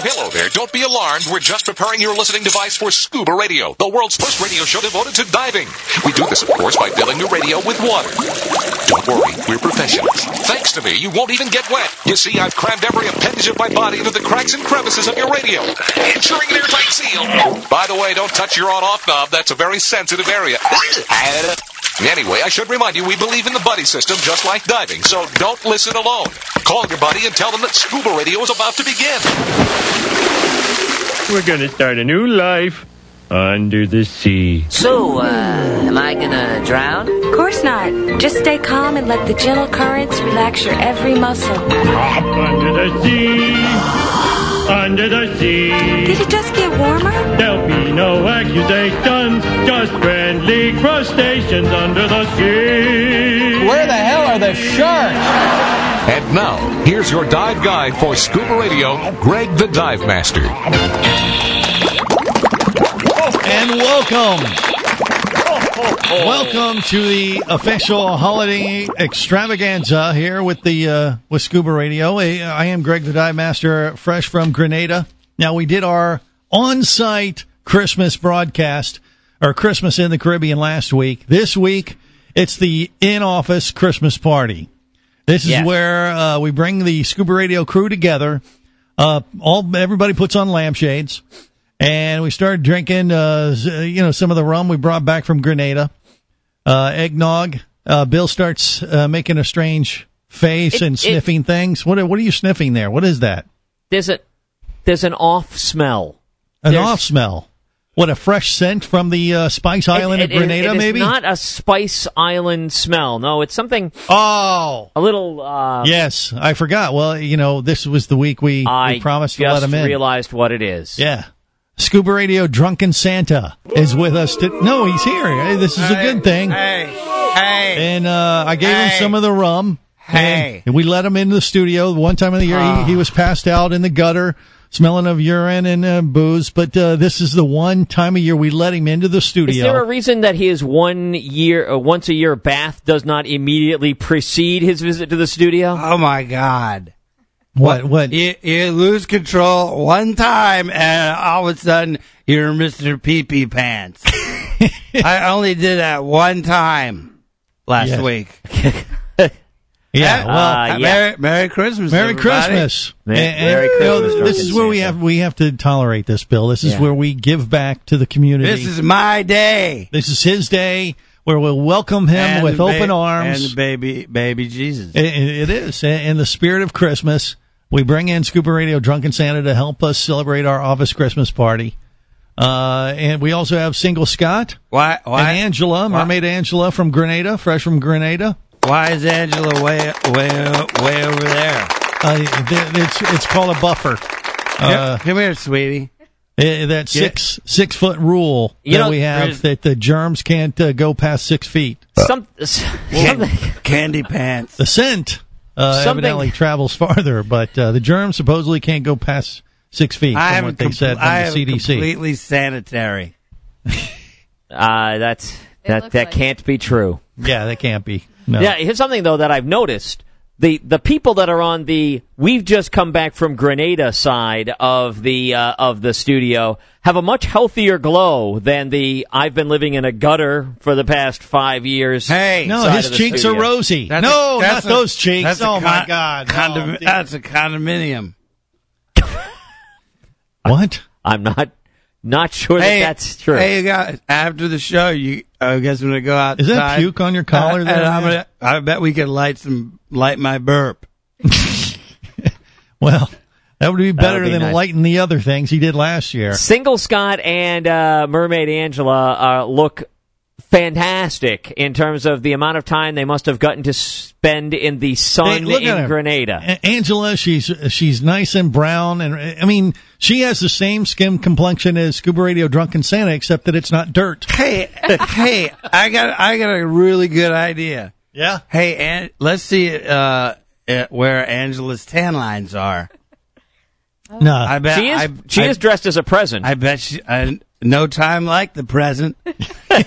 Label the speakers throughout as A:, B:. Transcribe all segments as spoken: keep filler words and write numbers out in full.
A: hello there. Don't be alarmed. We're just preparing your listening device for Scuba Radio, the world's first radio show devoted to diving. We do this, of course, by filling your radio with water. Don't worry, we're professionals. Thanks to me, you won't even get wet. You see, I've crammed every appendage of my body into the cracks and crevices of your radio, ensuring an airtight seal. By the way, don't touch your on-off knob. That's a very sensitive area. Anyway, I should remind you, we believe in the buddy system just like diving, so don't listen alone. Call your buddy and tell them that Scuba Radio is about to begin.
B: We're going to start a new life under the sea.
C: So, uh, am I gonna drown?
D: Of course not. Just stay calm and let the gentle currents relax your every muscle.
B: Under the sea, under the sea.
D: Did it just get warmer?
B: There'll be no accusations, just friendly crustaceans under the sea.
E: Where the hell are the sharks?
A: And now, here's your dive guide for Scuba Radio, Greg the Dive Master.
F: And welcome. Welcome to the official holiday extravaganza here with the uh, with Scuba Radio. I am Greg the Dive Master, fresh from Grenada. Now, we did our on-site Christmas broadcast, or Christmas in the Caribbean last week. This week, it's the in-office Christmas party. This is yes. where uh, we bring the Scuba Radio crew together. Uh, all everybody puts on lampshades, and we started drinking, uh, you know, some of the rum we brought back from Grenada, uh, eggnog. Uh, Bill starts uh, making a strange face it, and sniffing it, things. What what are you sniffing there? What is that?
G: There's a there's an off smell.
F: An
G: there's,
F: off smell. What, a fresh scent from the uh, Spice Island it, it, of Grenada,
G: it, it
F: maybe?
G: It's not a Spice Island smell. No, it's something.
F: Oh,
G: a little. Uh,
F: yes, I forgot. Well, you know, this was the week we, we promised to let him in.
G: I just realized what it is.
F: Yeah. Scuba Radio Drunken Santa is with us. To, no, he's here. Hey, this is
E: hey,
F: a good thing.
E: Hey, hey.
F: And uh, I gave
E: hey,
F: him some of the rum.
E: Hey.
F: And we let him into the studio. One time of the year, oh. he, he was passed out in the gutter, smelling of urine and uh, booze. But uh, this is the one time of year we let him into the studio.
G: Is there a reason that his one year, uh, once a year bath does not immediately precede his visit to the studio?
E: Oh, my God.
F: What? What?
E: You, you lose control one time, and all of a sudden, you're Mister Pee-Pee Pants. I only did that one time last
F: yeah.
E: week.
F: Yeah, well,
G: uh, yeah.
E: Merry, Merry Christmas,
F: Merry
E: everybody.
F: Christmas.
G: Merry,
F: and,
G: Merry
F: and,
G: Christmas.
F: You know, this is where we have we have to tolerate this, Bill. This is
G: yeah.
F: where we give back to the community.
E: This is my day.
F: This is his day, where we'll welcome him
E: and
F: with
E: ba-
F: open arms.
E: And the baby, baby Jesus.
F: It, it is. In the spirit of Christmas, we bring in Scuba Radio Drunken Santa to help us celebrate our office Christmas party. Uh, and we also have Single Scott.
E: Why? Why?
F: And Angela, Mermaid
E: why?
F: Angela from Grenada, fresh from Grenada.
E: Why is Angela way, way, way over there?
F: Uh, it's it's called a buffer. Uh,
E: Come here, sweetie.
F: Uh, that six yeah. six foot rule
G: you
F: that
G: know,
F: we have that the germs can't uh, go past six feet.
G: Some, something.
E: Candy pants.
F: The scent uh, evidently travels farther, but uh, the germs supposedly can't go past six feet.
E: I
F: from what they
E: com-
F: said from
E: I
F: the C D C.
E: Completely sanitary.
G: uh, that's that that like can't it. be true.
F: Yeah, that can't be. No.
G: Yeah, here's something though that I've noticed. The the people that are on the we've just come back from Grenada side of the uh, of the studio have a much healthier glow than the I've been living in a gutter for the past five years.
E: Hey,
F: no, his cheeks
G: studio.
F: are rosy.
E: That's
F: no,
E: a,
F: not
E: a,
F: those cheeks. Oh
E: con-
F: my God,
E: condom-
F: no.
E: That's a condominium.
F: What?
G: I'm not not sure
E: hey,
G: that that's true.
E: Hey, you guys, after the show, you I guess I'm gonna go outside.
F: Is that puke on your collar?
E: Uh,
F: there,
E: and I'm gonna, I bet we could light some light my burp.
F: Well, that would be better
G: be
F: than
G: nice.
F: lighting the other things he did last year.
G: Single Scott and uh, Mermaid Angela uh, look fantastic in terms of the amount of time they must have gotten to spend in the sun
F: hey,
G: in Grenada.
F: A- Angela, she's she's nice and brown, and I mean, she has the same skin complexion as Scuba Radio Drunken Santa, except that it's not dirt.
E: Hey, hey, I got I got a really good idea.
F: Yeah.
E: Hey, An- let's see uh, uh, where Angela's tan lines are.
F: No,
E: I bet
G: She is
E: I,
G: she
E: I,
G: is dressed as a present.
E: I bet she. I, no time like the present.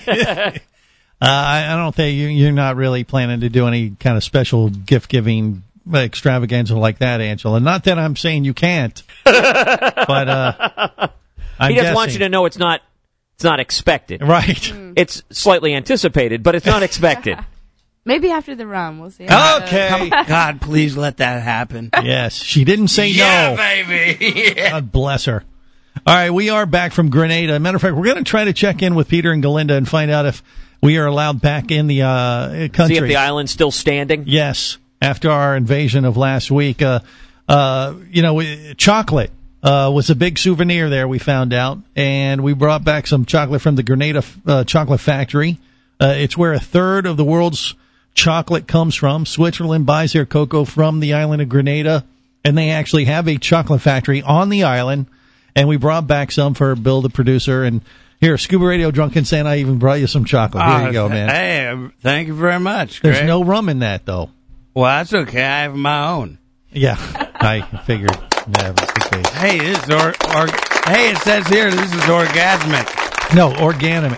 F: Uh, I, I don't think you, you're not really planning to do any kind of special gift giving extravaganza like that, Angela. Not that I'm saying you can't, but uh, I'm
G: he doesn't
F: guessing.
G: want you to know it's not it's not expected.
F: Right.
G: It's slightly anticipated, but it's not expected.
H: Maybe after the rum, we'll see.
F: Okay.
E: God, please let that happen.
F: Yes, she didn't say
E: Yeah,
F: no.
E: baby. Yeah.
F: God bless her. All right, we are back from Grenada. Matter of fact, we're going to try to check in with Peter and Galinda and find out if we are allowed back in the uh, country.
G: See if the island's still standing.
F: Yes, after our invasion of last week. Uh, uh, you know, we, chocolate uh, was a big souvenir there, we found out, and we brought back some chocolate from the Grenada uh, Chocolate Factory. Uh, it's where a third of the world's chocolate comes from. Switzerland buys their cocoa from the island of Grenada, and they actually have a chocolate factory on the island, and we brought back some for Bill, the producer, and here, Scuba Radio Drunken Santa, I even brought you some chocolate. Here
E: Oh,
F: you go, man.
E: Hey, thank you very much.
F: There's
E: Greg.
F: no rum in that, though.
E: Well, that's okay. I have my own.
F: Yeah, I figured. Yeah, that's the case.
E: Hey, this is or, or hey, it says here this is orgasmic.
F: No, organic.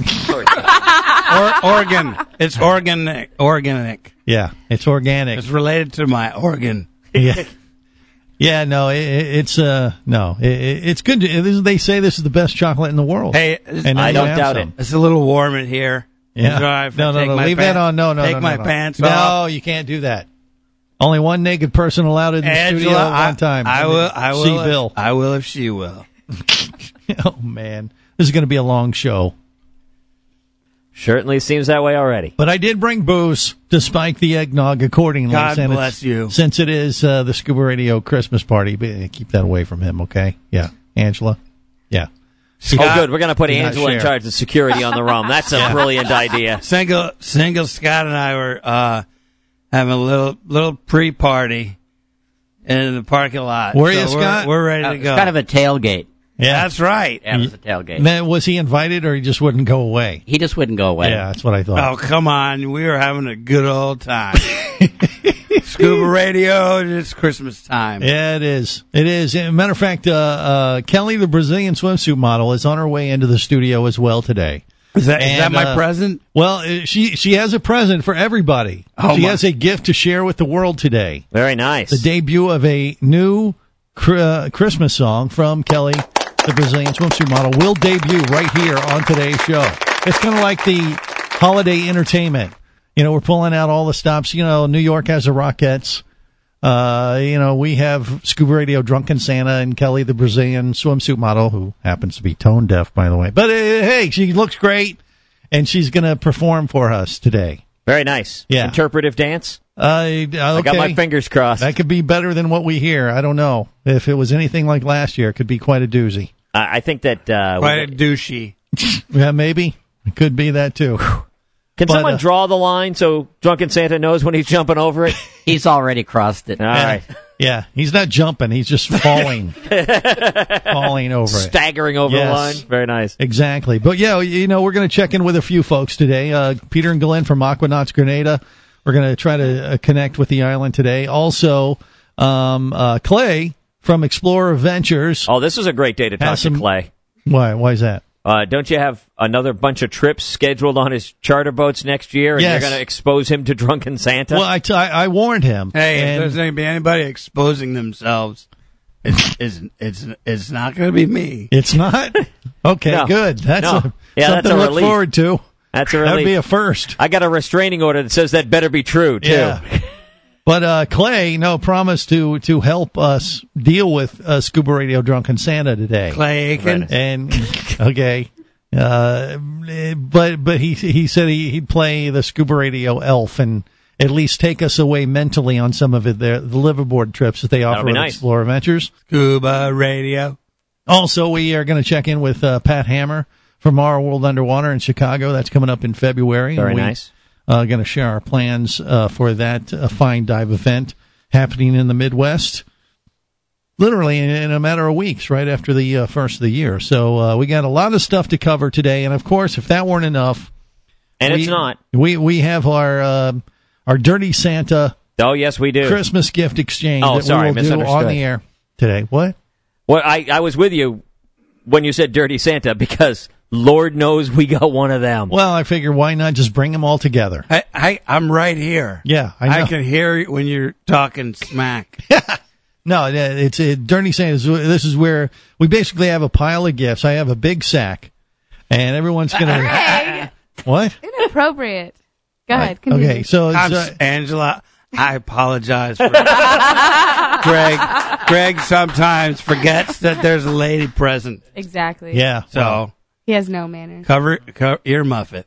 E: Or, organ. It's organic. Organic.
F: Yeah, it's organic.
E: It's related to my organ.
F: Yeah, yeah. No, it, it's uh, no, it, it's good. To, this is, they say this is the best chocolate in the world.
E: Hey,
F: and now
G: I
F: you
G: don't
F: have
G: doubt
F: some.
G: it.
E: it's a little warm in here.
F: Yeah.
E: So if I
F: No, no,
E: take
F: no.
E: my
F: Leave
E: pants-
F: that on. No, no,
E: Take
F: no,
E: my
F: no, no.
E: pants
F: No,
E: off.
F: you can't do that. Only one naked person allowed in the
E: Angela,
F: studio at
E: I,
F: one time.
E: I will. I will.
F: See
E: if-
F: Bill.
E: I will if she will.
F: Oh man, this is going to be a long show.
G: Certainly seems that way already.
F: But I did bring booze to spike the eggnog accordingly.
E: God
F: since
E: bless
F: it's,
E: you.
F: Since it is uh, the Scuba Radio Christmas party, but keep that away from him, okay? Yeah, Angela. Yeah.
G: Oh, good. We're going to put
F: Did not
G: Angela in
F: share.
G: charge of security on the rum. That's a brilliant idea.
E: Single, single Scott and I were uh, having a little, little pre-party in the parking lot.
F: Were
E: So
F: you,
E: we're,
F: Scott?
E: We're ready
C: Uh,
E: to
C: it's
E: go.
C: kind of a tailgate.
F: Yeah.
E: That's right.
C: Yeah, it was a tailgate.
F: Then, was he invited or he just wouldn't go away?
C: He just wouldn't go away.
F: Yeah, that's what I thought.
E: Oh, come on. We were having a good old time. Scuba Radio, it's Christmas time.
F: Yeah, it is. It is. As a matter of fact, uh, uh, Kelly, the Brazilian swimsuit model, is on her way into the studio as well today.
E: Is that, is
F: And,
E: that my
F: uh,
E: present?
F: Well, uh, she she has a present for everybody.
E: Oh,
F: she
E: my.
F: has a gift to share with the world today.
G: Very nice.
F: The debut of a new cr- uh, Christmas song from Kelly, the Brazilian swimsuit model, will debut right here on today's show. It's kind of like the holiday entertainment. You know, we're pulling out all the stops. You know, New York has the Rockettes. Uh, you know, we have Scuba Radio Drunken Santa and Kelly, the Brazilian swimsuit model, who happens to be tone deaf, by the way. But uh, hey, she looks great, and she's going to perform for us today.
G: Very nice.
F: Yeah.
G: Interpretive dance.
F: Uh, okay.
G: I got my fingers crossed.
F: That could be better than what we hear. I don't know. If it was anything like last year, it could be quite a doozy.
G: I I think that. Uh,
E: Quite a
G: we-
E: douchey.
F: Yeah, maybe. It could be that, too.
G: Can
F: but,
G: someone
F: uh,
G: draw the line so Drunken Santa knows when he's jumping over it?
C: He's already crossed it.
G: All right.
F: Yeah, he's not jumping. He's just falling. falling over it.
G: Staggering over
F: Yes.
G: the line. Very nice.
F: Exactly. But, yeah, you know, we're going to check in with a few folks today. Uh, Peter and Glenn from Aquanauts Grenada. We're going to try to uh, connect with the island today. Also, um, uh, Clay from Explorer Ventures.
G: Oh, this is a great day to talk
F: Has some-
G: to Clay.
F: Why? Why is that?
G: Uh, don't you have another bunch of trips scheduled on his charter boats next year, and
F: Yes.
G: you're going to expose him to Drunken Santa?
F: Well, I, t- I I warned him.
E: Hey, if
F: and-
E: there's going to be anybody exposing themselves, it's it's it's, it's not going to be me.
F: It's not? Okay,
G: No.
F: good. That's
G: No.
F: a,
G: Yeah,
F: something
G: that's a
F: to look
G: relief.
F: forward to.
G: That's a
F: That would
G: relief.
F: be a first.
G: I got a restraining order that says that better be true, too.
F: Yeah. But uh, Clay, no, promised to to help us deal with uh, Scuba Radio Drunken Santa today.
E: Clay Aiken.
F: And okay, uh, but but he he said he, he'd play the Scuba Radio elf and at least take us away mentally on some of it, the, the liveaboard trips that they offer
G: be
F: at
G: nice.
F: Explorer Ventures.
E: Scuba Radio.
F: Also, we are going to check in with uh, Pat Hammer from Our World Underwater in Chicago. That's coming up in February.
G: Very
F: And we,
G: nice.
F: Uh, going to share our plans uh, for that uh, fine dive event happening in the Midwest, literally in, in a matter of weeks, right after the uh, first of the year. So uh, we got a lot of stuff to cover today, and of course, if that weren't enough,
G: And
F: we,
G: it's not.
F: We we have our uh, our Dirty Santa
G: Oh, yes, we do.
F: Christmas gift exchange
G: Oh,
F: that
G: sorry,
F: we will do on
G: misunderstood.
F: the air today. What?
G: Well, I, I was with you when you said Dirty Santa because Lord knows we got one of them.
F: Well, I figure why not just bring them all together?
E: I, I, I'm right here.
F: Yeah, I know.
E: I can hear you when you're talking smack.
F: No, it's a Dirty Santa's. This is where we basically have a pile of gifts. I have a big sack, and everyone's gonna.
H: Greg,
F: What?
H: inappropriate. Go ahead. Continue.
F: Okay, so it's,
E: I'm,
F: uh,
E: s- Angela, I apologize for Greg. Greg sometimes forgets that there's a lady present.
H: Exactly.
F: yeah.
E: So
H: He has no manners.
E: cover, cover earmuff it.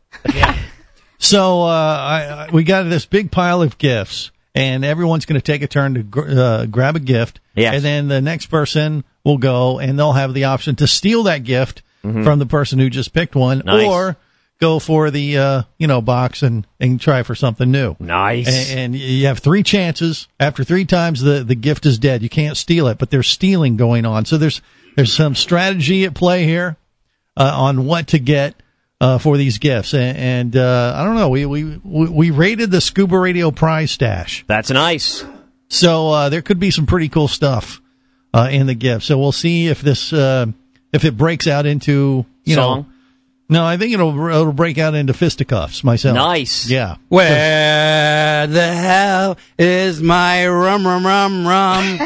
F: So uh, I, I, we got this big pile of gifts, and everyone's going to take a turn to gr- uh, grab a gift.
G: Yes.
F: And then the next person will go, and they'll have the option to steal that gift from the person who just picked one,
G: Nice.
F: or go for the uh, you know box and, and try for something new.
G: Nice.
F: And, and you have three chances. After three times, the, the gift is dead. You can't steal it, but there's stealing going on. So there's there's some strategy at play here uh, on what to get uh, for these gifts. And, and uh, I don't know. We, we we we rated the Scuba Radio prize stash,
G: That's nice.
F: so uh, there could be some pretty cool stuff uh, in the gift. So we'll see if this uh, if it breaks out into you
G: Song.
F: know. No, I think it'll it'll break out into fisticuffs myself.
G: Nice.
F: Yeah.
E: Where the hell is my rum, rum, rum, rum?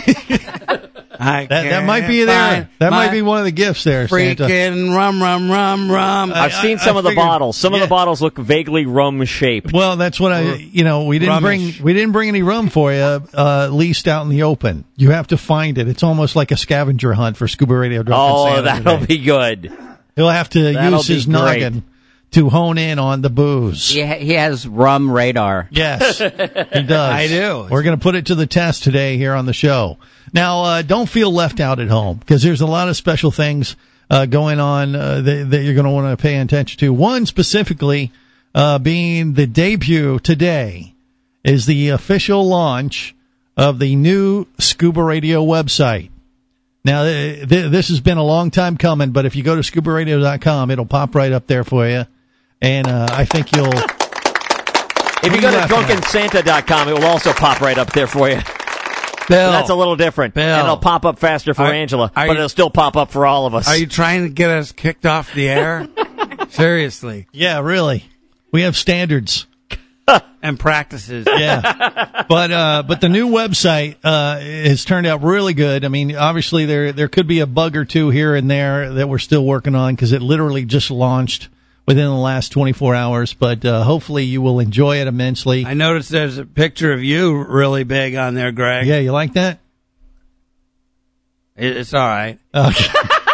E: I
F: That that
E: can't
F: might be there.
E: find
F: That
E: my
F: might be one of the gifts there, Santa.
E: freaking rum, rum, rum, rum.
G: I've
F: I-
G: seen some
F: I
G: of the
F: figured-
G: bottles. Some of
F: yeah.
G: the bottles look vaguely rum shaped.
F: Well, that's what I. You know, we didn't
E: Rummish.
F: bring we didn't bring any rum for you. Uh, leased out in the open. You have to find it. It's almost like a scavenger hunt for Scuba Radio. Drunken
G: Oh,
F: Santa
G: that'll
F: today.
G: be good.
F: He'll have to
G: that'll
F: use
G: be
F: his
G: great.
F: noggin to hone in on the booze.
C: He, ha- he has rum radar.
F: Yes, he does.
E: I do.
F: We're going to put it to the test today here on the show. Now, uh, don't feel left out at home because there's a lot of special things uh, going on uh, that, that you're going to want to pay attention to. One specifically uh, being the debut today is the official launch of the new Scuba Radio website. Now, th- th- this has been a long time coming, but if you go to scuba radio dot com, it'll pop right up there for you. And uh, I think you'll...
G: If you go to
F: laughing at?
G: drunken santa dot com, it will also pop right up there for you.
E: Bill,
G: That's a little different.
E: Bill.
G: And it'll pop up faster for
E: Are-
G: Angela,
E: are
G: but
E: you-
G: it'll still pop up for all of us.
E: are you trying to get us kicked off the air? Seriously.
F: Yeah, really. We have standards.
E: And practices.
F: Yeah, but uh, but the new website uh, has turned out really good. I mean, obviously there there could be a bug or two here and there that we're still working on because it literally just launched within the last twenty-four hours. But uh, hopefully you will enjoy it immensely.
E: I noticed there's a picture of you really big on there, Greg.
F: Yeah, you like that?
E: It- It's all right.
F: Okay.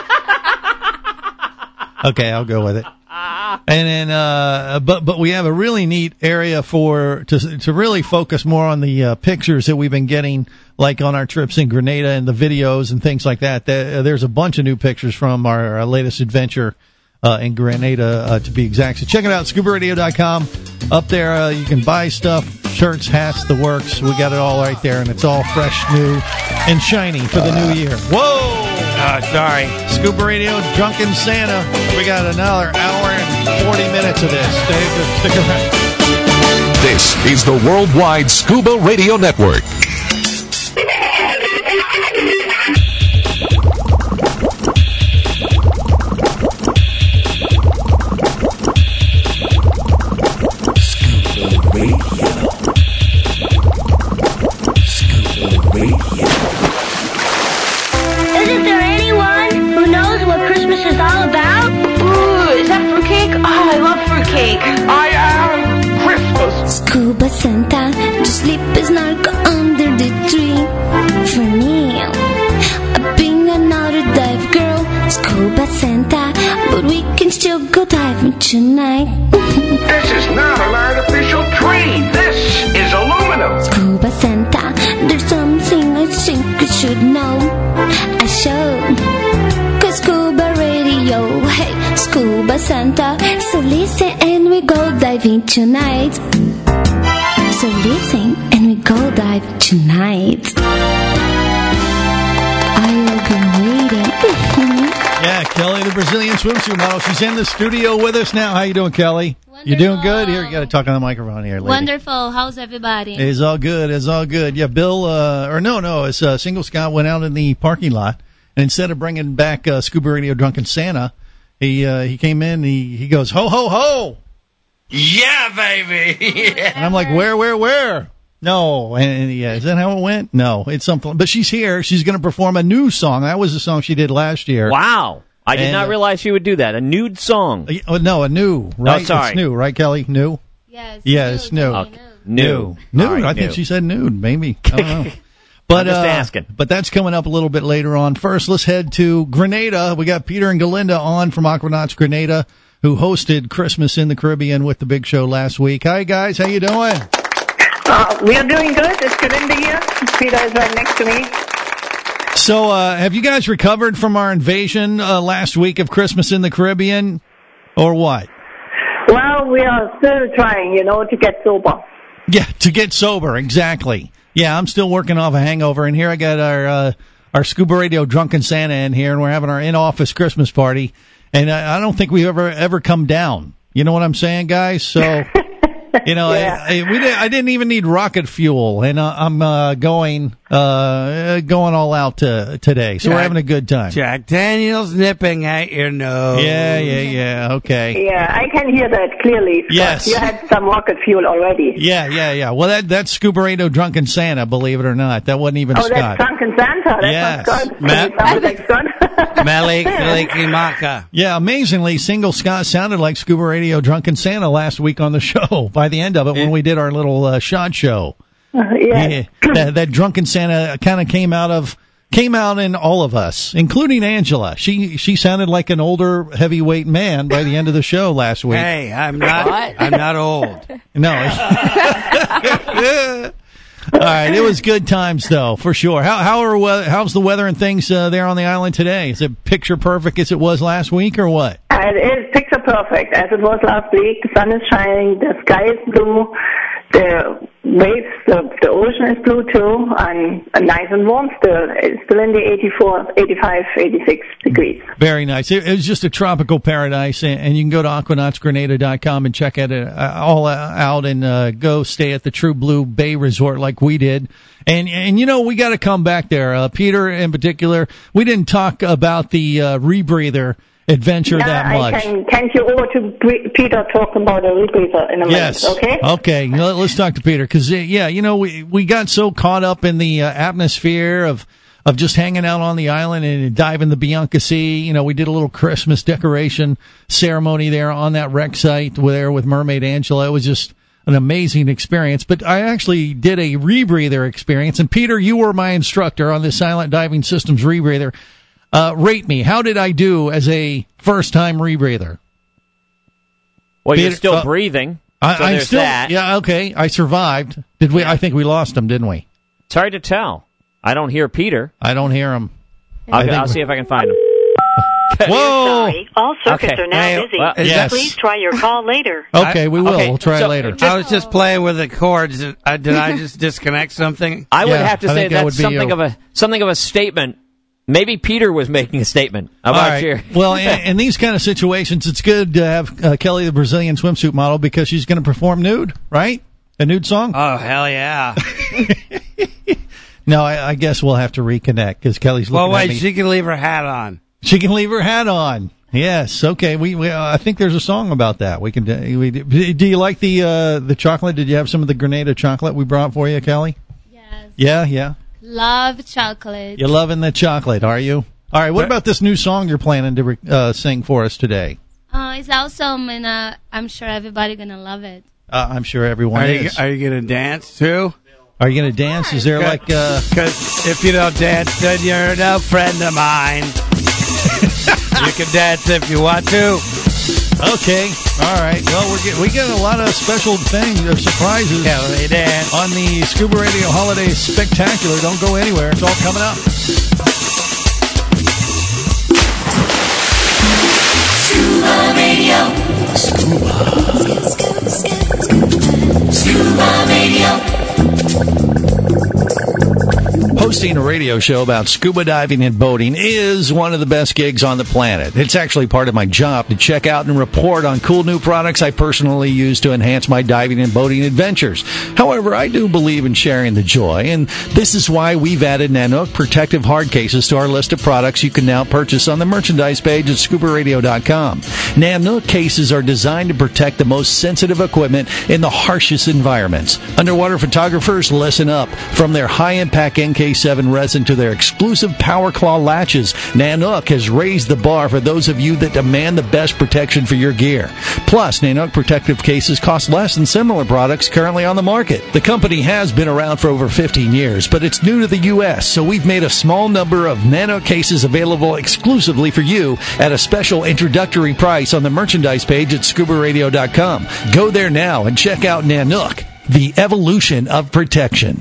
F: Okay, I'll go with it. And then, uh, but but we have a really neat area for to to really focus more on the uh, pictures that we've been getting, like on our trips in Grenada and the videos and things like that. There- There's a bunch of new pictures from our, our latest adventure uh, in Grenada, uh, to be exact. So check it out, scuba radio dot com. Up there, uh, you can buy stuff, shirts, hats, the works. We got it all right there, and it's all fresh, new, and shiny for the new year. Whoa!
E: Oh, sorry.
F: Scuba Radio, Drunken Santa. We got another hour and forty minutes of this. Stay, stick around.
A: This is the Worldwide Scuba Radio Network.
I: Isn't there anyone who knows what Christmas is all about?
H: Ooh, is that fruitcake? Oh, I love fruitcake.
J: I am Christmas.
I: Scuba Santa, just sleep is snark under the tree. For me, I've been another dive girl, Scuba Santa, but we can still go diving tonight.
J: This is not an artificial tree. This is aluminum.
I: Scuba Santa, there's something I think you should know. I should. Cause Scuba Radio, hey, Scuba Santa. So listen and we go diving tonight. So listen and we go dive tonight. I've been waiting.
F: Yeah, Kelly, the Brazilian swimsuit model. She's in the studio with us now. How you doing, Kelly? You doing good? Here, you got to talk on the microphone here, lady.
K: Wonderful. How's everybody?
F: It's all good. It's all good. Yeah, Bill, uh, or no, no, it's uh, Single Scott went out in the parking lot, and instead of bringing back uh, Scuba Radio Drunken Santa, He uh, he came in. He he goes ho ho ho.
E: Yeah, baby. Yeah.
F: And I'm like, where where where? No, and yeah, is that how it went? No, it's something. But she's here. She's going to perform a new song. That was the song she did last year.
G: Wow. I did
F: And,
G: not realize she would do that. A nude song.
F: Uh, oh, no, a new, right?
G: Oh, sorry.
F: It's new, right, Kelly? New?
H: Yes.
F: Yes, new.
G: Okay. New.
F: Nude.
G: All right,
F: I think
G: new.
F: she said nude, maybe. I don't know. But,
G: I'm just
F: uh,
G: asking.
F: But that's coming up a little bit later on. First, let's head to Grenada. We got Peter and Galinda on from Aquanauts Grenada, who hosted Christmas in the Caribbean with the big show last week. Hi, guys. How you doing?
K: Uh, we are doing good. It's Galinda here. Peter is right next to me.
F: So, uh, have you guys recovered from our invasion uh, last week of Christmas in the Caribbean, or what?
K: Well, we are still trying, you know, to get sober.
F: Yeah, to get sober, exactly. Yeah, I'm still working off a hangover, and here I got our uh, our Scuba Radio Drunken Santa in here, and we're having our in-office Christmas party, and I, I don't think we've ever ever come down. You know what I'm saying, guys? So, you know,
K: Yeah.
F: I, I, we did, I didn't even need rocket fuel, and uh, I'm uh, going uh, going all out to, today, so we're
E: Jack-
F: having a good time.
E: Jack Daniels nipping at your nose.
F: Yeah, yeah, yeah. Okay.
K: Yeah, I can hear that clearly. Scott.
F: Yes.
K: You had some rocket fuel already.
F: Yeah, yeah, yeah. Well, that that's Scuba Radio Drunken Santa, believe it or not. That wasn't even
K: Oh,
F: Scott.
K: that's Drunken Santa. That
F: Yes.
K: sounds good.
E: Matt-
K: That sounds like fun.
E: Mele Kalikimaka.
F: Yeah, amazingly, Single Scott sounded like Scuba Radio Drunken Santa last week on the show by the end of it when we did our little uh, shot show.
K: Yes.
F: Yeah, that, that Drunken Santa kind of came out of came out in all of us, including Angela. She she sounded like an older heavyweight man by the end of the show last week.
E: Hey, I'm not. I'm not old.
F: No. All right, it was good times though, for sure. How how are we- how's the weather and things uh, there on the island today? Is it picture perfect as it was last week, or what?
K: Uh, It is picture perfect, as it was last week. The sun is shining, the sky is blue, the waves, the, the ocean is blue too, and uh, nice and warm still. It's still in the eighty-four, eighty-five, eighty-six degrees.
F: Very nice. It, it was just a tropical paradise, and, and you can go to aquanauts grenada dot com and check it uh, all out and uh, go stay at the True Blue Bay Resort like we did. And, and you know, we got to come back there. Uh, Peter, in particular, we didn't talk about the uh, rebreather adventure
K: Yeah,
F: that
K: I
F: much.
K: can hand you over to Bre- Peter talking about a rebreather in a
F: Yes.
K: minute, okay?
F: Okay. Let- Let's talk to Peter because, yeah, you know, we we got so caught up in the uh, atmosphere of of just hanging out on the island and diving the Bianca Sea. You know, we did a little Christmas decoration ceremony there on that wreck site there with Mermaid Angela. It was just an amazing experience. But I actually did a rebreather experience, and Peter, you were my instructor on this Silent Diving Systems rebreather. Uh, rate me. How did I do as a first-time rebreather?
G: Well, you're
F: Peter-
G: still
F: uh,
G: breathing.
F: I,
G: so
F: I'm
G: there's
F: still,
G: that.
F: yeah, okay. I survived. Did we? I think we lost him, didn't we?
G: It's hard to tell. I don't hear Peter.
F: I don't hear him.
G: I'll,
F: I think
G: I'll
F: we-
G: see if I can find him.
F: Whoa!
L: Sorry, all circuits
G: Okay.
L: are now
E: Hey,
L: busy.
G: well,
F: yes.
L: Please try your call later.
F: Okay, we will.
G: okay,
F: We'll try
G: so
F: later.
G: just-
E: I was just playing with the cords. Uh, did I just disconnect something?
G: I would
F: Yeah,
G: have to
F: I
G: say
F: think that would
G: that's
F: be
G: something
F: you.
G: of a something of a statement. Maybe Peter was making a statement about
F: All right.
G: your.
F: Well, in, in these kind of situations, it's good to have uh, Kelly, the Brazilian swimsuit model, because she's going to perform nude, right? A nude song?
E: Oh hell yeah!
F: No, I, I guess we'll have to reconnect because Kelly's looking
E: Well,
F: at
E: wait.
F: me.
E: She can leave her hat on.
F: She can leave her hat on. Yes. Okay. We. we uh, I think there's a song about that. We can. do- We, do you like the uh, the chocolate? Did you have some of the Grenada chocolate we brought for you, Kelly?
M: Yes.
F: Yeah. Yeah.
M: Love chocolate.
F: You're loving the chocolate, are you? All right. What about this new song you're planning to re- uh, sing for us today?
M: Uh, it's awesome, and uh, I'm sure everybody gonna love it.
F: Uh, I'm sure everyone
E: Are you,
F: is.
E: are you gonna dance too?
F: Are you going to dance? Is there like uh
E: Because if you don't dance, then you're no friend of mine. You can dance if you want to.
F: Okay. All right. Well, we're get, we got a lot of special things, uh, surprises
E: Kelly dance.
F: on the Scuba Radio Holiday Spectacular. Don't go anywhere. It's all coming up.
N: Scuba Radio. Scuba. Scuba Radio.
F: Hosting a radio show about scuba diving and boating is one of the best gigs on the planet. It's actually part of my job to check out and report on cool new products I personally use to enhance my diving and boating adventures. However, I do believe in sharing the joy, and this is why we've added Nanook protective hard cases to our list of products you can now purchase on the merchandise page at scuba radio dot com. Nanook cases are designed to protect the most sensitive equipment in the harshest environments. Underwater photographers, listen up. From their high-impact N K seven resin to their exclusive Power Claw latches, Nanook has raised the bar for those of you that demand the best protection for your gear. Plus, Nanook protective cases cost less than similar products currently on the market. The company has been around for over fifteen years, but it's new to the U S, so we've made a small number of Nanook cases available exclusively for you at a special introductory price on the merchandise page at scuba radio dot com. Go there now and check out Nanook, the evolution of protection.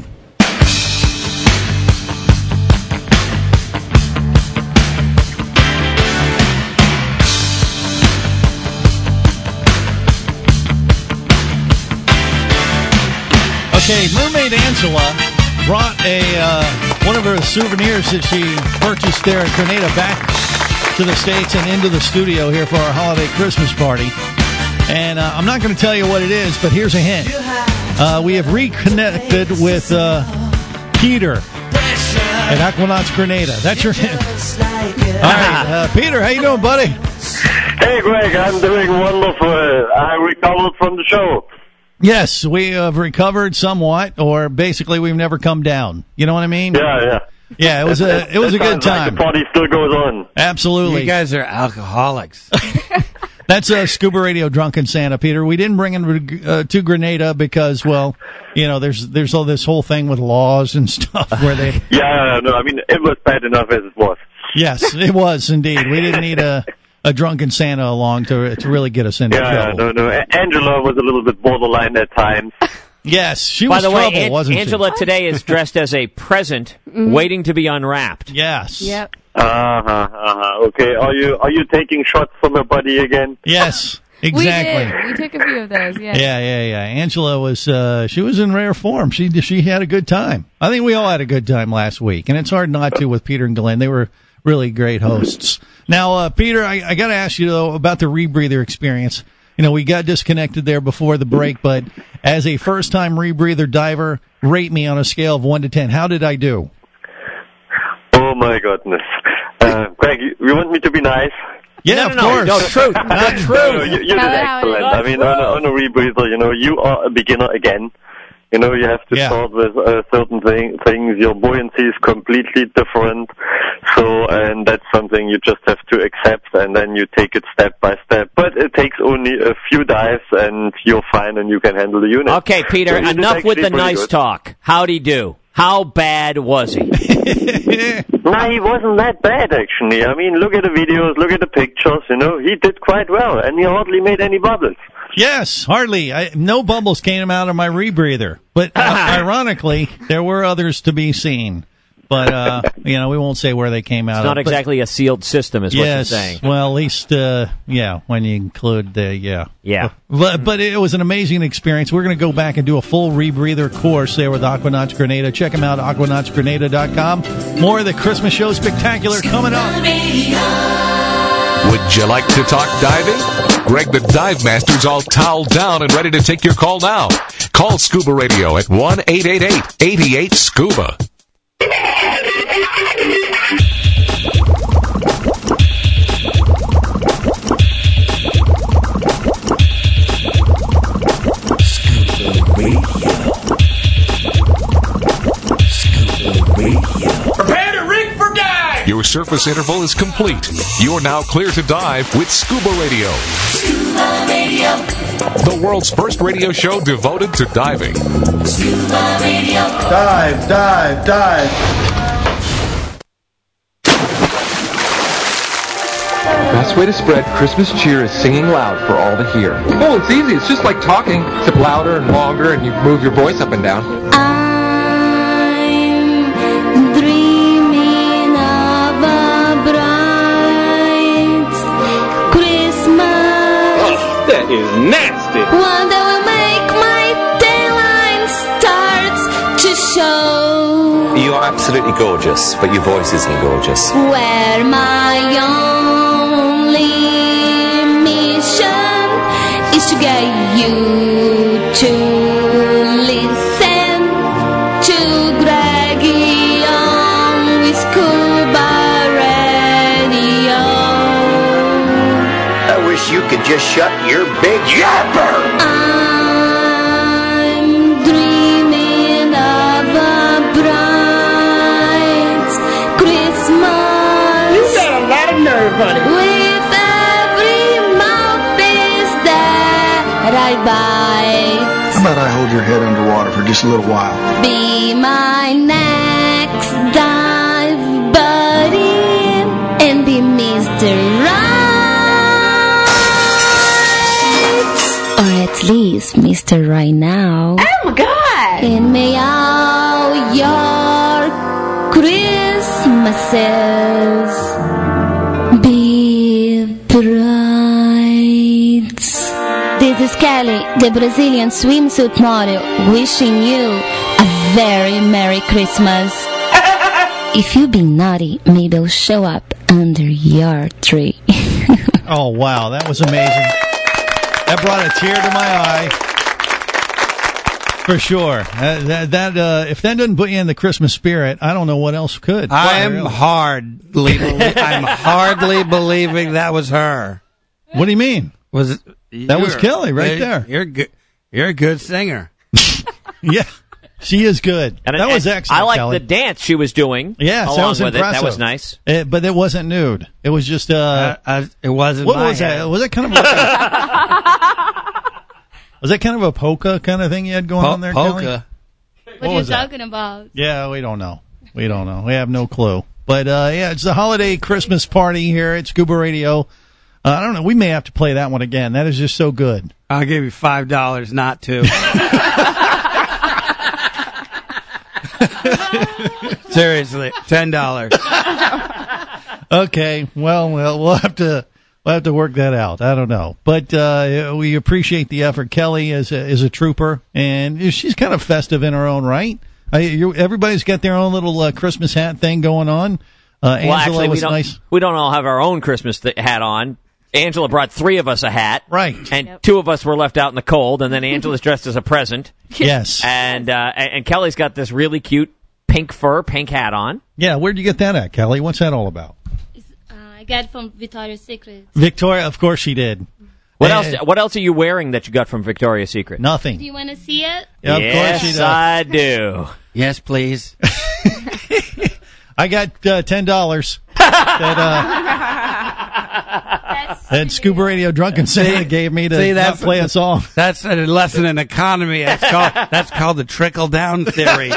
F: Okay, Mermaid Angela brought a uh, one of her souvenirs that she purchased there in Grenada back to the States and into the studio here for our holiday Christmas party. And uh, I'm not going to tell you what it is, but here's a hint. Uh, we have reconnected with uh, Peter at Aquanauts Grenada. That's your hint. All right, uh, Peter, how you doing, buddy?
O: Hey, Greg, I'm doing wonderful. I recovered from the show.
F: Yes, we have recovered somewhat, or basically we've never come down. You know what I mean?
O: Yeah, yeah.
F: Yeah, it was a it was a good time.
O: Like the party still goes on.
F: Absolutely.
E: You guys are alcoholics.
F: That's a Scuba Radio Drunken Santa, Peter. We didn't bring him uh, to Grenada because, well, you know, there's there's all this whole thing with laws and stuff where they.
O: Yeah, no, I mean it was bad enough as it was.
F: Yes, it was indeed. We didn't need a. A drunken Santa along to to really get us into
O: yeah,
F: trouble.
O: Yeah, no, no. Angela was a little bit borderline at times.
F: Yes, she
G: By
F: was
G: the
F: trouble,
G: way, An-
F: wasn't
G: Angela
F: she?
G: today is dressed as a present
H: Mm-hmm.
G: waiting to be unwrapped.
F: Yes.
H: Yep.
O: Uh huh. Uh huh. Okay. Are you are you taking shots from her buddy again?
F: Yes. Exactly.
H: We did. We took a few of those. Yeah.
F: Yeah, yeah, yeah. Angela was uh, she was in rare form. She she had a good time. I think we all had a good time last week, and it's hard not to with Peter and Glenn. They were really great hosts. Now, uh, Peter, I, I got to ask you though about the rebreather experience. You know, we got disconnected there before the break, but as a first-time rebreather diver, rate me on a scale of one to ten. How did I do?
O: Oh my goodness, uh, Greg, you, you want me to be nice?
F: Yeah,
G: no,
F: of
G: no,
F: course.
G: No, truth, not true.
O: No, you, you did excellent. I mean, on a, on a rebreather, you know, you are a beginner again. You know, you have to
F: yeah.
O: start with uh, certain thing, things. Your buoyancy is completely different. So, and that's something you just have to accept, and then you take it step by step. But it takes only a few dives, and you're fine, and you can handle the unit.
G: Okay, Peter,
O: so
G: enough with the nice
O: good.
G: talk. How'd he do? How bad was he?
O: No, he wasn't that bad, actually. I mean, look at the videos, look at the pictures, you know, he did quite well, and he hardly made any bubbles.
F: Yes, hardly. I, no bubbles came out of my rebreather. But uh, ironically, there were others to be seen. But, uh, you know, we won't say where they came out
G: It's not
F: of.
G: exactly a sealed system, is
F: yes,
G: what you're saying.
F: Well, at least, uh, yeah, when you include the, yeah.
G: Yeah.
F: But, but it was an amazing experience. We're going to go back and do a full rebreather course there with Aquanauts Grenada. Check them out, aquanauts grenada dot com. More of the Christmas Show Spectacular coming up.
A: Would you like to talk diving? Greg the Dive Master's all toweled down and ready to take your call now. Call Scuba Radio at one eight eight eight, eight eight, SCUBA.
J: Prepare to rig for dive!
A: Your surface interval is complete. You're now clear to dive with Scuba Radio.
N: Scuba Radio.
A: The world's first radio show devoted to diving.
N: Scuba Radio.
P: Dive, dive, dive.
Q: The best way to spread Christmas cheer is singing loud for all to hear. Oh, it's easy. It's just like talking, except louder and longer, and you move your voice up and down.
I: I'm dreaming of a bright Christmas.
R: Oh, that is nasty.
I: One that will make my daylight start to show.
R: You
S: absolutely gorgeous, but your voice isn't gorgeous.
I: Where my only mission is to get you to listen to Greggy on with Scuba Radio.
T: I wish you could just shut your big yapper.
I: I'm dreaming of a bright Christmas.
J: You got a lot of nerve, honey.
I: With every mouthpiece that I bite.
P: How about I hold your head underwater for just a little while?
I: Be my next dive buddy and be Mister Right. Or at least Mister Right Now.
K: Oh my God!
I: And may all your Christmases be bright. This is Kelly, the Brazilian swimsuit model, wishing you a very Merry Christmas. If you've been naughty, maybe I'll show up under your tree.
F: Oh, wow, that was amazing. That brought a tear to my eye. For sure. Uh, that, that uh, if that doesn't put you in the Christmas spirit, I don't know what else could.
E: I am
F: Really.
E: hardly, I'm hardly believing that was her.
F: What do you mean?
E: Was it,
F: That was
E: you're-
F: Kelly right
E: you're-
F: there.
E: You're good. You're a good singer.
F: Yeah, she is good.
G: And,
F: that was
G: and
F: excellent,
G: I like
F: Kelly.
G: the dance she was doing.
F: Yes,
G: along
F: that was
G: with
F: impressive.
G: it. That was nice.
F: Uh, but it wasn't nude. It was just uh,
E: Uh, uh, it wasn't.
F: what
E: my
F: was
E: head.
F: that? Was it kind of like a, was that kind of a polka kind of thing you had going
E: Po-
F: on there,
E: polka.
F: Kelly?
M: What,
F: What
M: are you
F: was that?
M: talking about?
F: Yeah, we don't know. We don't know. We have no clue. But uh, yeah, it's the holiday Christmas party here at Scuba Radio. Uh, I don't know. We may have to play that one again. That is just so good.
E: I'll give you five dollars not to. Seriously, ten dollars.
F: Okay, well, well, we'll have to we'll have to work that out. I don't know, but uh, we appreciate the effort. Kelly is a, is a trooper, and she's kind of festive in her own right. I, you, everybody's got their own little uh, Christmas hat thing going on. Uh, Angela
G: well, actually, we
F: was
G: don't,
F: nice.
G: we don't all have our own Christmas th- hat on. Angela brought three of us a hat.
F: Right.
G: And
H: Yep.
G: two of us were left out in the cold, and then Angela's dressed as a present.
F: Yes.
G: And, uh, and and Kelly's got this really cute pink fur, pink hat on.
F: Yeah, where'd you get that at, Kelly? What's that all about?
M: Uh, I got it from Victoria's Secret.
F: Victoria, of course she did.
G: What
F: Uh,
G: else? What else are you wearing that you got from Victoria's Secret?
F: Nothing.
M: Do you want to see it?
F: Yeah, of
G: yes,
F: course she does.
G: I do.
E: Yes, please.
F: I got uh, ten dollars. that uh, that Scuba Radio Drunken Santa gave me to
E: See,
F: not
E: that's-
F: play a song.
E: That's a lesson in economy. That's called that's called the trickle down theory.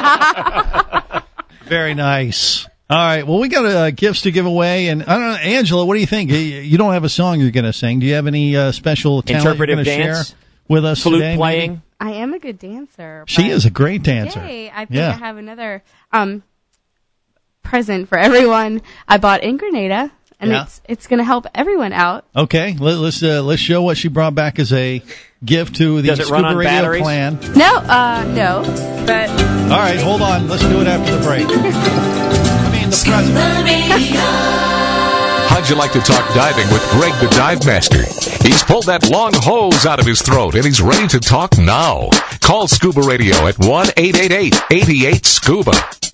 F: Very nice. All right. Well, we got uh, gifts to give away, and I don't know, Angela. What do you think? You, you don't have a song you're going to sing. Do you have any uh, special talent
G: Interpretive
F: you're gonna
G: dance?
F: share with us
G: Flute
F: today?
G: playing?
F: maybe?
H: I am a good dancer.
F: She
H: but-
F: is a great dancer.
H: Yay! I think
F: Yeah.
H: I have another um present for everyone. I bought in Grenada, and
F: Yeah.
H: it's it's going to help everyone out.
F: Okay. Let, let's uh, let's show what she brought back as a gift to the
G: Does it
F: Scuba
G: run on
F: Radio
G: batteries?
F: clan.
H: No, uh, no, but
F: All right. Hold on. Let's do it after the break. I mean, the present.
A: How'd you like to talk diving with Greg the Dive Master? He's pulled that long hose out of his throat and he's ready to talk now. Call Scuba Radio at one eight eight eight, eight eight, SCUBA.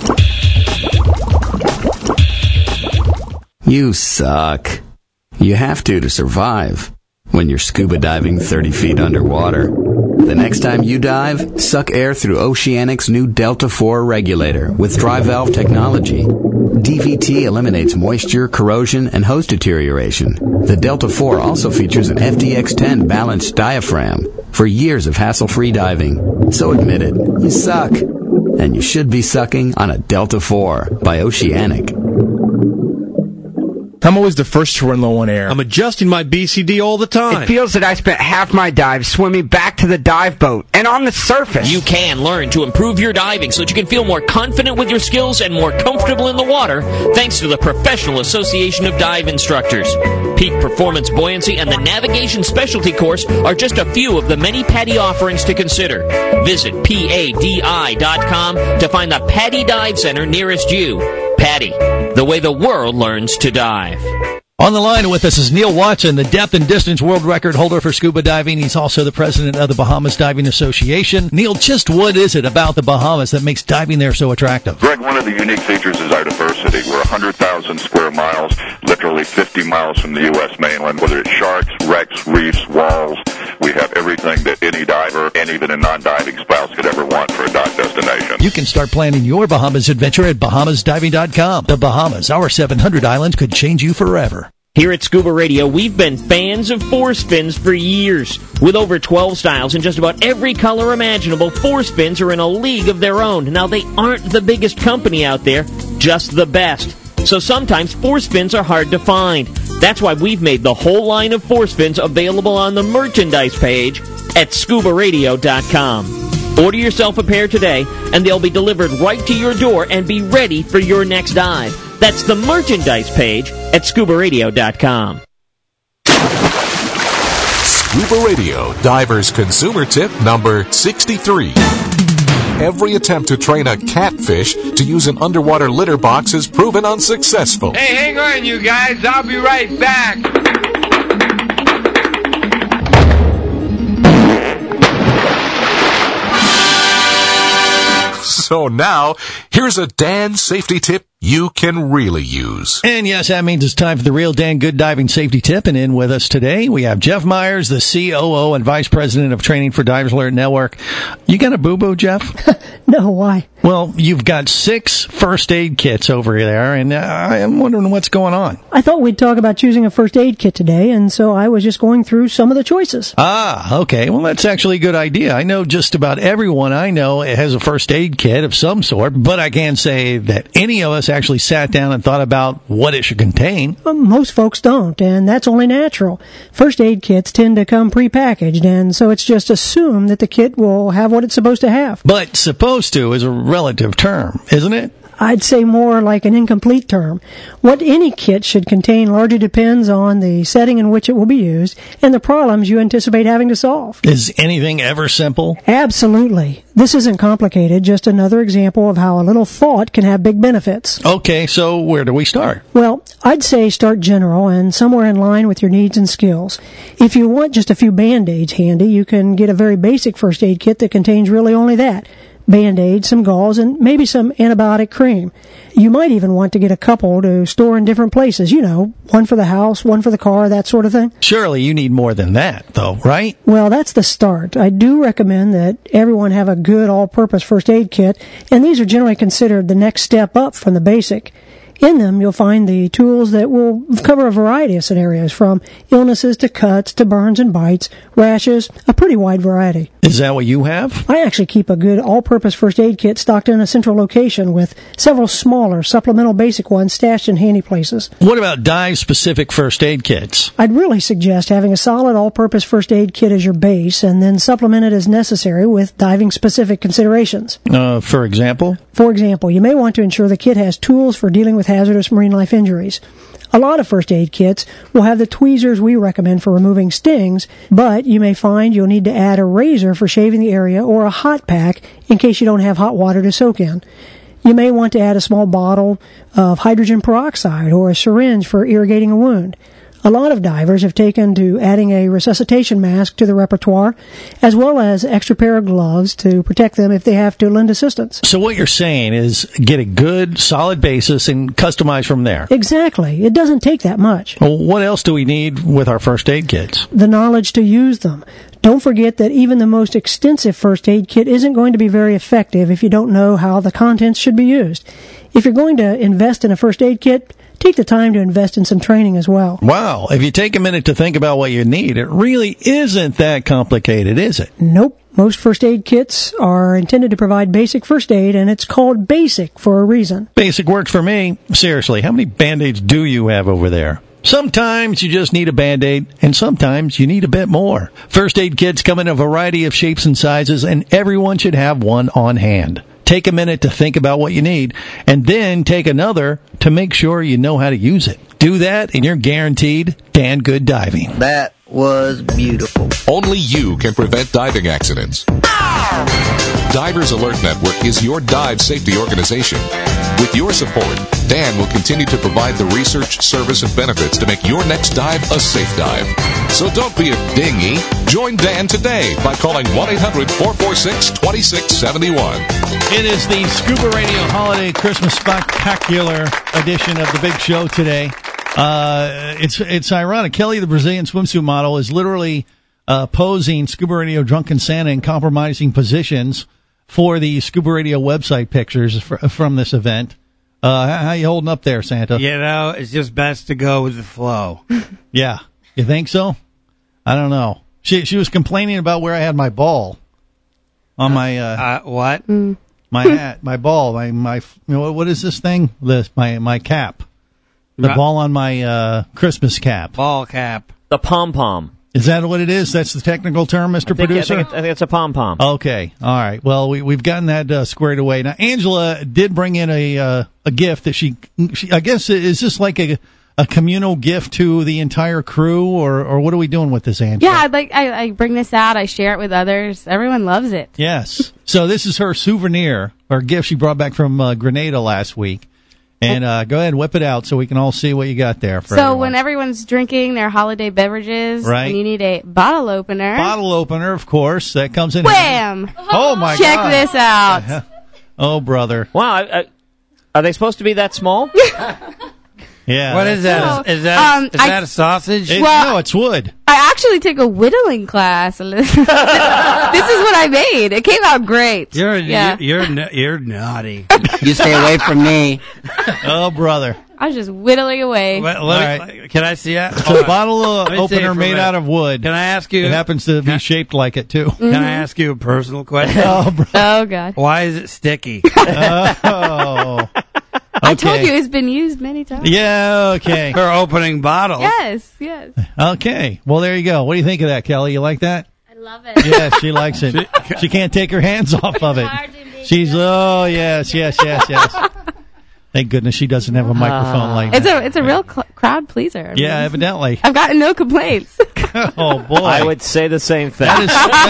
U: You suck. You have to to survive when you're scuba diving thirty feet underwater. The next time you dive, suck air through Oceanic's new Delta four regulator with dry valve technology. D V T eliminates moisture, corrosion, and hose deterioration. The Delta four also features an F D X ten balanced diaphragm for years of hassle-free diving. So admit it, you suck. And you should be sucking on a Delta four by Oceanic.
D: I'm always the first to run low on air.
V: I'm adjusting my B C D all the time.
W: It feels that I spent half my dive swimming back to the dive boat and on the surface.
G: You can learn to improve your diving so that you can feel more confident with your skills and more comfortable in the water thanks to the Professional Association of Dive Instructors. Peak Performance Buoyancy and the Navigation Specialty Course are just a few of the many PADI offerings to consider. Visit P A D I dot com to find the PADI Dive Center nearest you. PADI, the way the world learns to dive.
F: On the line with us is Neil Watson, the depth and distance world record holder for scuba diving. He's also the president of the Bahamas Diving Association. Neil, just what is it about the Bahamas that makes diving there so attractive?
X: Greg, one of the unique features is our diversity. We're one hundred thousand square miles, literally fifty miles from the U S mainland. Whether it's sharks, wrecks, reefs, walls, we have everything that any diver and even a non-diving spouse could ever want for a dive destination.
F: You can start planning your Bahamas adventure at Bahamas Diving dot com. The Bahamas, our seven hundred islands, could change you forever.
G: Here at Scuba Radio, we've been fans of force fins for years. With over twelve styles and just about every color imaginable, force fins are in a league of their own. Now, they aren't the biggest company out there, just the best. So sometimes force fins are hard to find. That's why we've made the whole line of force fins available on the merchandise page at scuba radio dot com. Order yourself a pair today, and they'll be delivered right to your door and be ready for your next dive. That's the merchandise page at scuba radio dot com.
A: Scuba Radio Diver's Consumer Tip number sixty-three. Every attempt to train a catfish to use an underwater litter box has proven unsuccessful.
J: Hey, hang on, you guys. I'll be right back.
A: So now, here's a Dan safety tip you can really use.
F: And yes, that means it's time for the real Dan Good Diving Safety Tip. And in with us today, we have Jeff Myers, the C O O and Vice President of Training for Divers Alert Network. You got a boo-boo, Jeff?
Y: No, why?
F: Well, you've got six first aid kits over there, and uh, I'm wondering what's going on.
Y: I thought we'd talk about choosing a first aid kit today, and so I was just going through some of the choices.
F: Ah, okay. Well, that's actually a good idea. I know just about everyone I know has a first aid kit of some sort, but I can't say that any of us actually sat down and thought about what it should contain.
Y: Well, most folks don't, and that's only natural. First aid kits tend to come prepackaged, and so it's just assumed that the kit will have what it's supposed to have.
F: But supposed to is a relative term, isn't it?
Y: I'd say more like an incomplete term. What any kit should contain largely depends on the setting in which it will be used and the problems you anticipate having to solve.
F: Is anything ever simple?
Y: Absolutely. This isn't complicated, just another example of how a little thought can have big benefits.
F: Okay, so where do we start?
Y: Well, I'd say start general and somewhere in line with your needs and skills. If you want just a few Band-Aids handy, you can get a very basic first aid kit that contains really only that. Band-Aids, some gauze, and maybe some antibiotic cream. You might even want to get a couple to store in different places. You know, one for the house, one for the car, that sort of thing.
F: Surely you need more than that, though, right?
Y: Well, that's the start. I do recommend that everyone have a good all-purpose first aid kit, and these are generally considered the next step up from the basic. In them, you'll find the tools that will cover a variety of scenarios, from illnesses to cuts to burns and bites, rashes, a pretty wide variety.
F: Is that what you have?
Y: I actually keep a good all-purpose first aid kit stocked in a central location with several smaller supplemental basic ones stashed in handy places.
F: What about dive-specific first aid kits?
Y: I'd really suggest having a solid all-purpose first aid kit as your base and then supplement it as necessary with diving-specific considerations.
F: Uh, for example?
Y: For example, you may want to ensure the kit has tools for dealing with hazardous marine life injuries. A lot of first aid kits will have the tweezers we recommend for removing stings, but you may find you'll need to add a razor for shaving the area or a hot pack in case you don't have hot water to soak in. You may want to add a small bottle of hydrogen peroxide or a syringe for irrigating a wound. A lot of divers have taken to adding a resuscitation mask to the repertoire, as well as extra pair of gloves to protect them if they have to lend assistance.
F: So what you're saying is get a good, solid basis and customize from there.
Y: Exactly. It doesn't take that much.
F: Well, what else do we need with our first aid kits?
Y: The knowledge to use them. Don't forget that even the most extensive first aid kit isn't going to be very effective if you don't know how the contents should be used. If you're going to invest in a first aid kit, take the time to invest in some training as well.
F: Wow. If you take a minute to think about what you need, it really isn't that complicated, is it?
Y: Nope. Most first aid kits are intended to provide basic first aid, and it's called basic for a reason.
F: Basic works for me. Seriously, how many Band-Aids do you have over there? Sometimes you just need a Band-Aid, and sometimes you need a bit more. First aid kits come in a variety of shapes and sizes, and everyone should have one on hand. Take a minute to think about what you need, and then take another to make sure you know how to use it. Do that, and you're guaranteed damn good diving.
B: That was beautiful.
A: Only you can prevent diving accidents. Divers Alert Network is your dive safety organization. With your support, Dan will continue to provide the research, service, and benefits to make your next dive a safe dive. So don't be a dinghy. Join Dan today by calling one eight hundred four four six two six seven one.
F: It is the Scuba Radio Holiday Christmas Spectacular edition of the big show today. Uh, it's it's ironic. Kelly, the Brazilian swimsuit model, is literally uh, posing Scuba Radio Drunken Santa in compromising positions for the Scuba Radio website pictures fr- from this event. Uh, how, how you holding up there, Santa?
E: You know, it's just best to go with the flow.
F: Yeah. You think so? I don't know. She she was complaining about where I had my ball on my uh,
E: uh what?
Y: Mm.
F: My hat, my ball, my my. You know, what is this thing? This my my cap. The
E: Right.
F: ball on my uh, Christmas cap.
E: Ball cap.
G: The pom-pom.
F: Is that what it is? That's the technical term, Mister
G: I think,
F: Producer?
G: I think, it's, I think it's a pom-pom.
F: Okay. All right. Well, we, we've gotten that uh, squared away. Now, Angela did bring in a uh, a gift that she, she, I guess, is this like a a communal gift to the entire crew, or, or what are we doing with this, Angela?
H: Yeah, I'd like I, I bring this out. I share it with others. Everyone loves it.
F: Yes. So this is her souvenir, or gift she brought back from uh, Grenada last week. And uh, go ahead and whip it out so we can all see what you got there. For
H: so
F: everyone.
H: when everyone's drinking their holiday beverages,
F: Right.
H: and you need a bottle opener.
F: Bottle opener, of course, that comes in.
H: Wham!
F: Oh my
H: Check
F: God!
H: this out.
F: Oh brother!
G: Wow, I, I, are they supposed to be that small?
F: Yeah.
E: What is that?
H: So,
E: Is, is that
H: um,
E: is
H: I-
E: that a sausage?
F: It-
H: Well-
F: no, it's wood.
H: I actually took a whittling class. this is what I made. It came out great.
E: You're
H: yeah.
E: you're you're, n- you're naughty.
B: You stay away from me.
F: Oh brother!
H: I was just whittling away.
E: Let- let me- Can I see that?
F: So a bottle
E: Let me see it
F: opener
E: for a
F: made
E: minute.
F: out of wood.
E: Can I ask you?
F: It happens to be shaped like it too.
E: Can I ask you a personal question?
F: Oh, bro.
H: Oh God!
E: Why is it sticky?
F: Oh.
H: I told
F: Okay.
H: you it's been used many times.
F: Yeah. Okay.
E: For opening bottles.
H: Yes, yes.
F: Okay. Well, there you go. What do you think of that, Kelly? You like that?
M: I love it.
F: Yeah, she likes it. She can't take her hands off of it. She's oh yes, yes, yes, yes. Thank goodness she doesn't have a microphone like
H: It's
F: that.
H: a it's a real cl- crowd pleaser.
F: Yeah, evidently.
H: I've gotten no complaints.
F: Oh boy.
G: I would say the same thing.
F: That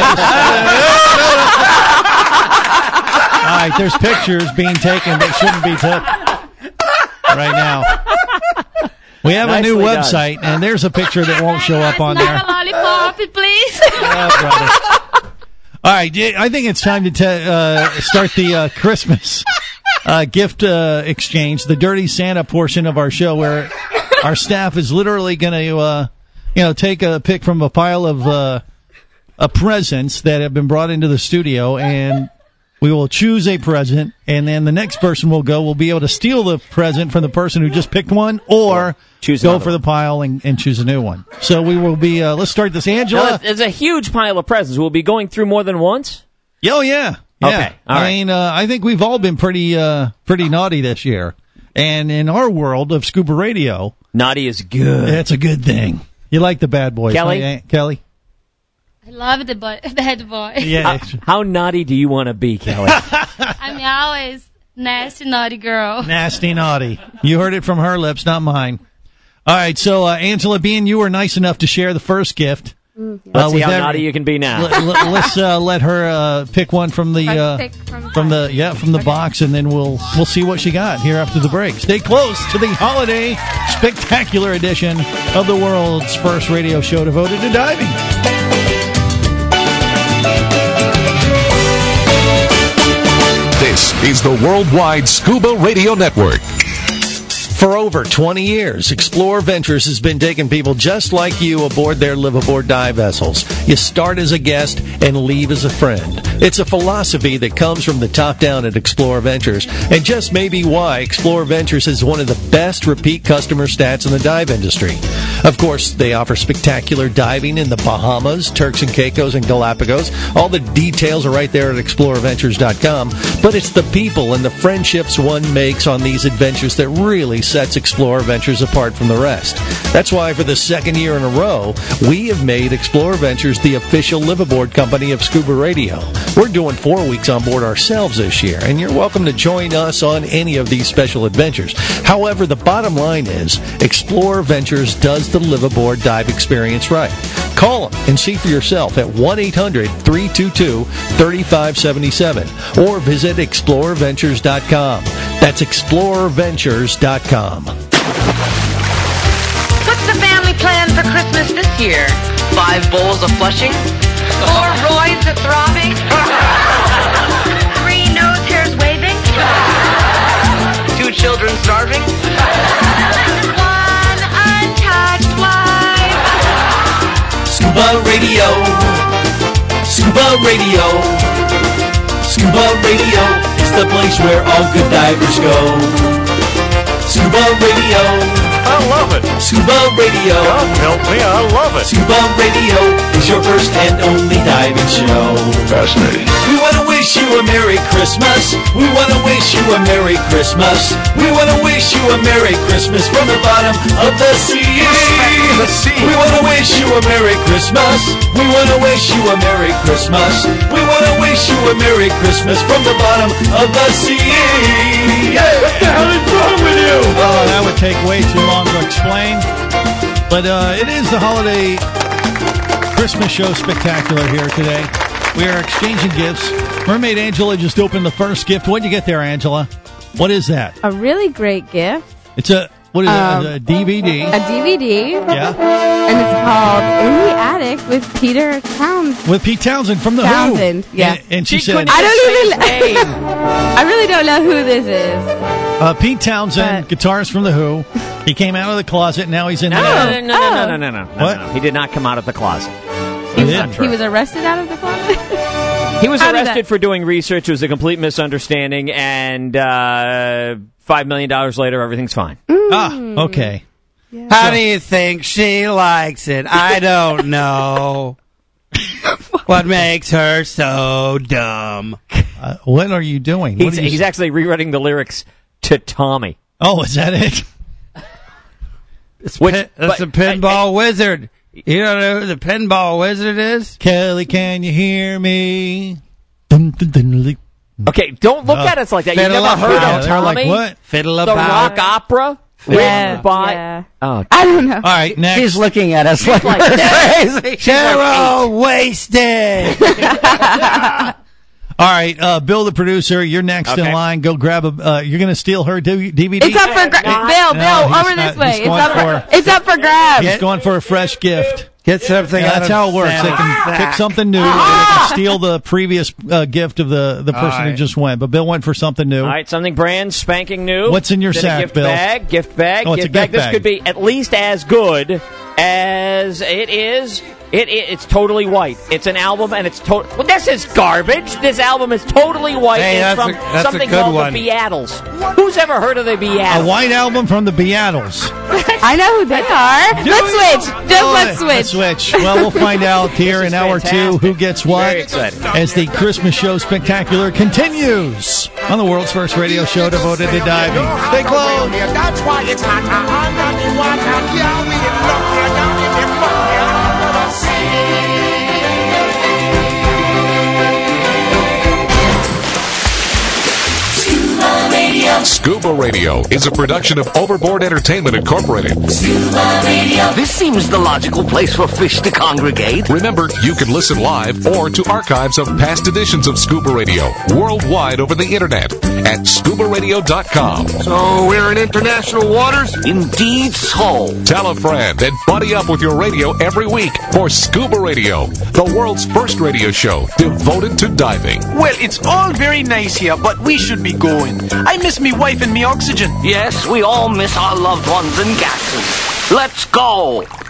F: is, all right, there's pictures being taken that shouldn't be took right now. We have a new
G: Nicely done.
F: website, and there's a picture that won't show up on there.
M: Not a lollipop, please.
F: Oh, brother. All right, yeah, I think it's time to te- uh, start the uh, Christmas uh, gift uh, exchange, the Dirty Santa portion of our show, where our staff is literally going to, uh, you know, take a pick from a pile of uh, uh, presents that have been brought into the studio, and we will choose a present, and then the next person will go. We'll be able to steal the present from the person who just picked one, or
G: Choose
F: go
G: another
F: for the pile and, and choose a new one. So we will be. Uh, let's start this,
G: Now,
F: Angela.
G: it's a huge pile of presents. We'll be going through more than once?
F: Oh yeah, yeah.
G: Okay, all
F: I
G: right.
F: mean, uh, I think we've all been pretty, uh, pretty naughty this year, and in our world of Scuba Radio,
G: Naughty is good.
F: that's a good thing. You like the bad boys,
G: Kelly?
F: huh, Aunt Kelly?
M: I love the boy, bad boy.
F: Yeah.
G: How, how naughty do you want to be, Kelly?
M: I'm always nasty, naughty girl.
F: Nasty naughty. You heard it from her lips, not mine. All right, so uh, Angela, being you were nice enough to share the first gift.
H: Mm, yeah.
G: Let's
F: Uh,
G: see
F: with
G: how
F: that-
G: naughty you can be now.
F: Let, let, let's uh, let her uh, pick one from the
H: Let's
F: uh,
H: pick from
F: from the yeah from the box, and then we'll we'll see what she got here after the break. Stay close to the holiday spectacular edition of the world's first radio show devoted to diving.
A: This is the Worldwide Scuba Radio Network.
F: For over twenty years, Explore Ventures has been taking people just like you aboard their live-aboard dive vessels. You start as a guest and leave as a friend. It's a philosophy that comes from the top down at Explorer Ventures, and just maybe why Explorer Ventures is one of the best repeat customer stats in the dive industry. Of course, they offer spectacular diving in the Bahamas, Turks and Caicos, and Galapagos. All the details are right there at explorer ventures dot com, but it's the people and the friendships one makes on these adventures that really sets Explorer Ventures apart from the rest. That's why for the second year in a row, we have made Explorer Ventures the official liveaboard company of Scuba Radio. We're doing four weeks on board ourselves this year, and you're welcome to join us on any of these special adventures. However, the bottom line is Explorer Ventures does the liveaboard dive experience right. Call them and see for yourself at one eight hundred three two two three five seven seven or visit explorer ventures dot com. That's explorer ventures dot com.
C: What's the family plan for Christmas this year? Five bowls of Flushing? Four Roys a throbbing? Three nose hairs waving? Two children starving? One untouched wife?
L: Scuba Radio. Scuba Radio. Scuba Radio is the place where all good divers go. Scuba Radio.
N: I love it.
L: Scuba Radio.
N: God help me, I love it.
L: Scuba Radio is your first and only diving show.
X: Fascinating.
L: We want to wish you a Merry Christmas. We want to wish you a Merry Christmas. We want to wish you a Merry Christmas from the bottom of the sea.
N: The sea.
L: We want to wish you a Merry Christmas. We want to wish you a Merry Christmas. We want to wish you a Merry Christmas from the bottom of the sea. Yeah.
N: What the hell is wrong with you?
F: Oh, that would take way too long to explain. But uh, it is the holiday Christmas show spectacular here today. We are exchanging gifts. Mermaid Angela just opened the first gift. What'd you get there, Angela? What is that?
H: A really great gift.
F: It's a, what is
H: Um,
F: it? A D V D?
H: A D V D.
F: Yeah.
H: And it's called In the Attic with Peter Townsend.
F: With Pete Townsend from The
H: Townsend,
F: Who.
H: yeah.
F: And, and she,
H: She
F: said,
H: I don't even. I really don't know who this is.
F: uh, Pete Townsend, guitarist from The Who. He came out of the closet. Now he's in
G: No,
F: the
G: no,
F: attic.
G: no, no, no, no, no, no, no,
F: What?
G: no, no. He did not come out of the closet.
F: He
G: That's
F: did.
G: not true.
H: He was arrested out of the closet.
G: He was
H: How did
G: arrested
H: that-
G: for doing research. It was a complete misunderstanding, and uh, five million dollars later, everything's fine.
F: Ah, okay.
E: How do you think she likes it? I don't know. What makes her so dumb?
F: Uh, what are you doing? What
G: He's,
F: are you
G: he's actually rewriting the lyrics to Tommy.
F: Oh, is that it?
E: It's
G: Which-
E: pin- that's
G: but-
E: a pinball wizard. You don't know who the pinball wizard is?
F: Kelly, can you hear me? Dun, dun, dun, li-
G: Okay, don't look
F: Uh,
G: at us like that. You've
E: fiddle
G: never
E: about
G: heard
E: it.
G: of
F: They're like,
G: Tommy?
F: what?
E: Fiddle
G: The
E: about
G: rock opera?
H: Yeah,
G: Written by...
H: yeah.
G: Oh,
H: I don't know.
F: All right, next.
B: She's looking at us like
G: like-
B: we're crazy.
E: They're all wasted.
F: All right, uh, Bill, the producer, you're next
G: Okay.
F: in line. Go grab a. Uh, you're going to steal her D V D.
H: It's up for gra-
G: not-
H: Bill.
F: No,
H: Bill,
F: he's
H: over
F: not-
H: this way.
F: he's
H: It's
F: going
H: up for,
F: for-
H: it's up for grabs.
F: He's going for a fresh gift.
E: Get something
F: Yeah,
E: out
F: that's
E: of
F: how it works. They can
E: Santa's
F: pick
E: sack.
F: something new. Or they can steal the previous uh, gift of the, the person who
E: right.
F: just went. But Bill went for something new.
G: All right, something brand spanking new.
F: What's in your
G: Then
F: sack,
G: a gift
F: Bill?
G: bag, gift bag,
F: Oh, it's a
G: gift bag.
F: gift
G: This
F: bag.
G: could be at least as good as it is. It, it it's totally white. It's an album, and it's total. Well, this is garbage. This album is totally white.
E: Hey,
G: and it's
E: that's
G: from
E: a- that's a
G: something
E: good
G: called
E: one.
G: the Beatles. Who's ever heard of the
F: A
G: Beatles?
F: white album from the Beatles.
H: I know who they are. Let's switch. Just
F: Oh,
H: let's switch.
F: Let's switch. Well, we'll find out here
G: This
F: in
G: is
F: hour two
G: fantastic.
F: who gets what
G: Very exciting.
F: as the Christmas show spectacular continues on the world's first radio show devoted to diving. Stay close.
N: That's why it's hot under the water. Yeah, we get lucky down in the fucking under the sea.
A: Scuba Radio is a production of Overboard Entertainment Incorporated.
T: This seems the logical place for fish to congregate.
A: Remember, you can listen live or to archives of past editions of Scuba Radio worldwide over the internet at scuba radio dot com.
T: So we're in international waters? Indeed so.
A: Tell a friend and buddy up with your radio every week for Scuba Radio, the world's first radio show devoted to diving.
O: Well, it's all very nice here, but we should be going. I miss me wife and me oxygen.
T: Yes, we all miss our loved ones and gases. Let's go.